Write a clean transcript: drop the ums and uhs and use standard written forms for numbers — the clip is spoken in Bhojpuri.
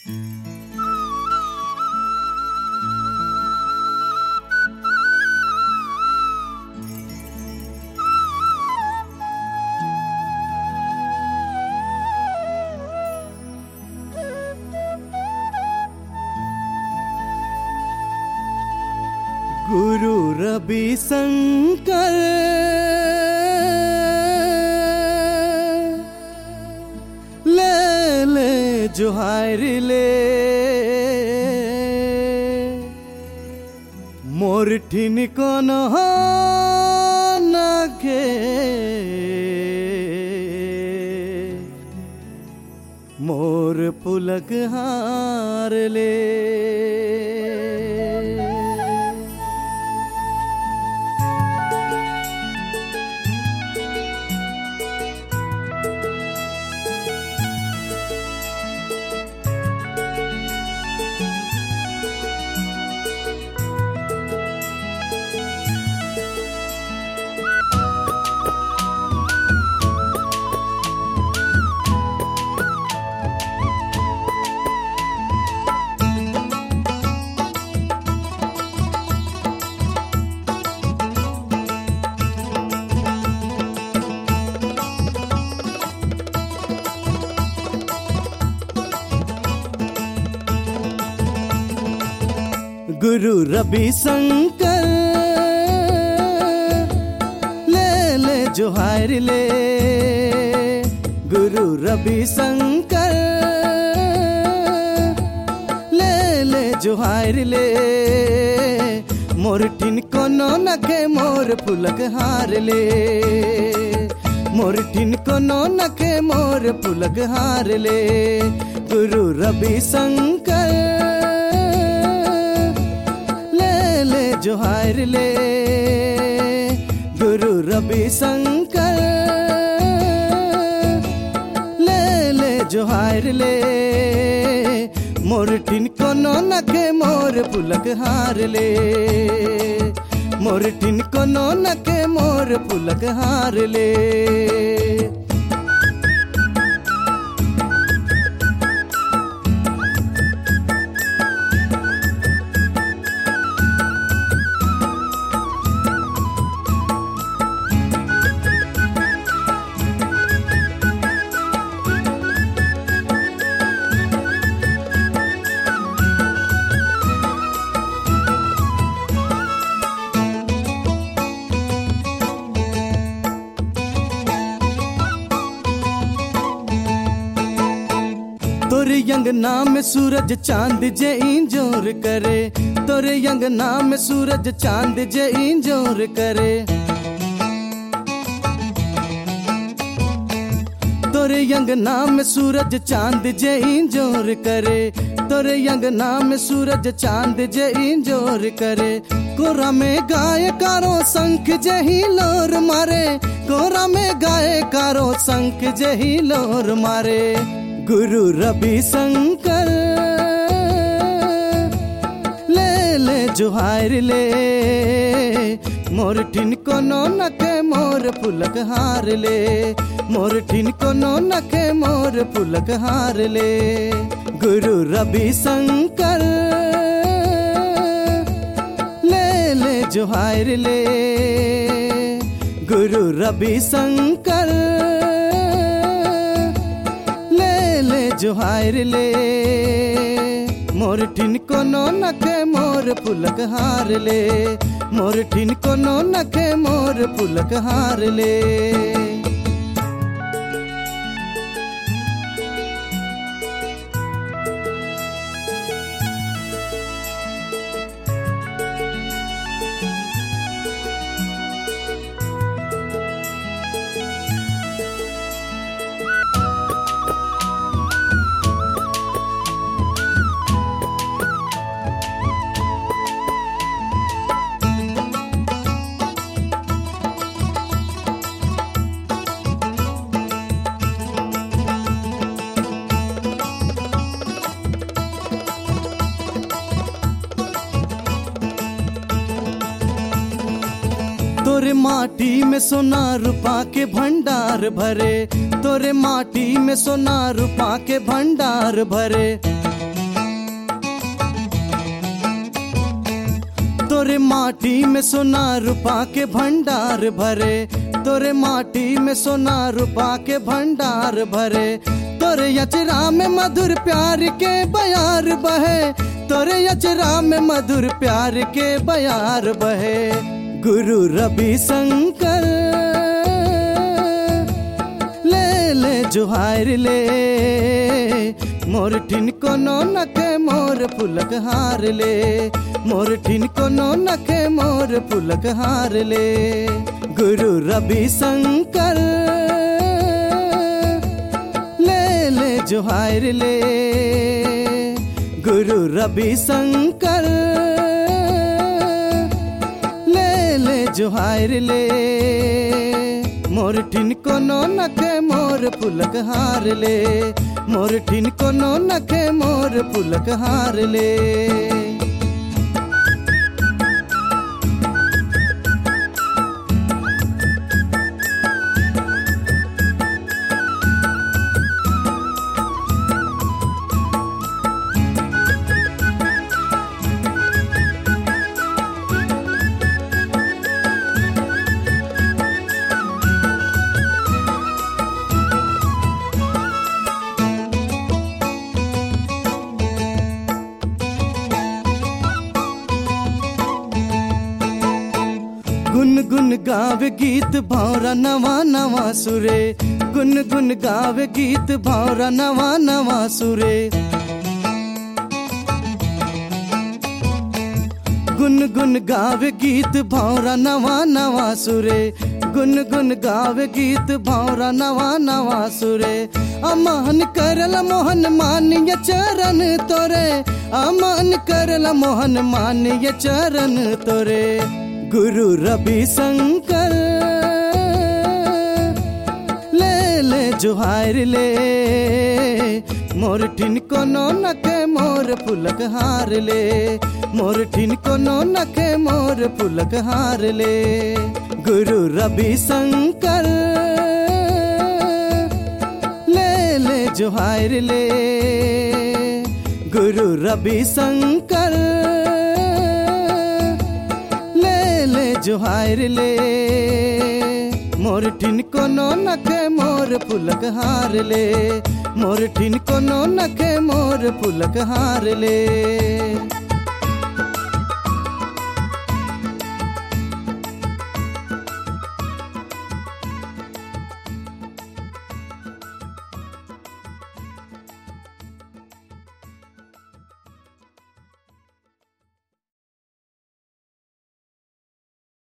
गुरु रवि शंकर ले ले जोहार ले मोर ठिन कोन नागे मोर पुलक हार ले। गुरु रवि शंकर ले ले जोहार ले गुरु रवि शंकर ले ले जोहार ले मोर ठिन कोनो नखे मोर पुलक हार ले मोर ठिन कोनो नखे मोर पुलक हार ले गुरु रवि शंकर जोहार ले गुरु रवि शंकर ले ले जोहार ले मोर ठिन कोनो नखे मोर पुलक हार ले मोर ठिन कोनो नखे मोर पुलक हार ले। तोरे अंगना में सूरज चांद जे इंजोर करे तोरे अंगना में सूरज चांद जे इंजोर करे तोरे अंगना में सूरज चांद जे इंजोर करे तोरे अंगना में सूरज चांद जे इंजोर करे कोरा में गाय कारो शंख जही लोर मारे कोरा में गाय कारो शंख जही लोर मारे गुरु रवि शंकर ले ले जोहार ले मोर ठिन कोनो नखे मोर पुलक हार ले मोर ठिन कोनो नखे मोर पुलक हार ले गुरु रवि शंकर ले ले जोहार ले गुरु रवि शंकर जोहार ले मोर ठिन कोनो नखे मोर पुलक हार ले मोर ठिन कोनो नखे मोर पुलक हार ले। तोरे माटी में सोना रूपा के भंडार भरे तोरे माटी में सोना रूपा के भंडार भरे तोरे माटी में सोना रूपा के भंडार भरे, तोरे माटी में सोना रूपा के भंडार भरे। तोरे यचरा में मधुर प्यार के बयार बहे, तोरे यचरा में मधुर प्यार के बयार बहे। गुरु रवि शंकर ले ले जुहार ले, मोर ठिन कोनो नखे मोर पुलक हार ले, मोर ठिन कोनो नखे मोर पुलक हार ले। गुरु रवि शंकर ले ले जुहार ले, गुरु रवि शंकर ले ले जुहार ले। मोर ठिन कोनो नखे मोर पुलक हार ले, मोर ठिन कोनो नखे मोर पुलक हार ले। गुन गुन गावे गीत भौरा नवा नवा सुरे, गुन गुन गावे गीत भौरा नवा नवा सुरे। गुन गुन गावे गीत भौरा नवा नवा सुरे, गुन गुन गावे गीत भौरा नवा नवा सुरे। अमन करल मोहन मानिय चरण तोरे, अमन करल मोहन मानिय चरण तोरे। गुरु रवि शंकर ले ले जुहार ले, मोर ठिन कोनो नखे मोर पुलक हार ले, मोर ठिन कोनो नखे मोर पुलक हार ले। गुरु रवि शंकर ले ले जुहार ले, गुरु रवि शंकर जुहार ले। मोर ठिन कोनो नखे मोर पुलक हार ले, मोर ठिन कोनो नखे मोर पुलक हार ले।